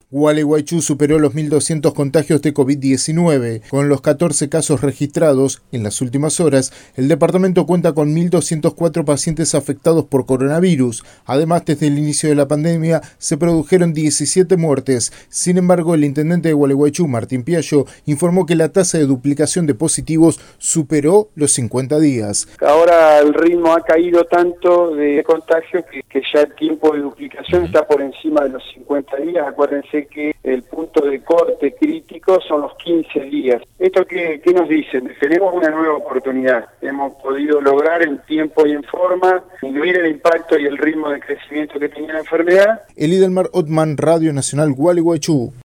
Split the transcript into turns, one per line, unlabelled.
Gualeguaychú superó los 1.200 contagios de COVID-19. Con los 14 casos registrados en las últimas horas, el departamento cuenta con 1.204 pacientes afectados por coronavirus. Además, desde el inicio de la pandemia se produjeron 17 muertes. Sin embargo, el intendente de Gualeguaychú, Martín Piallo, informó que la tasa de duplicación de positivos superó los 50 días.
Ahora el ritmo ha caído tanto de contagio que ya el tiempo de duplicación está por encima de los 50 días. Acuérdense que el punto de corte crítico son los 15 días. ¿Esto qué nos dicen? Tenemos una nueva oportunidad. Hemos podido lograr en tiempo y en forma disminuir el impacto y el ritmo de crecimiento que tenía la enfermedad.
Elidelmar Otman, Radio Nacional Gualeguaychú.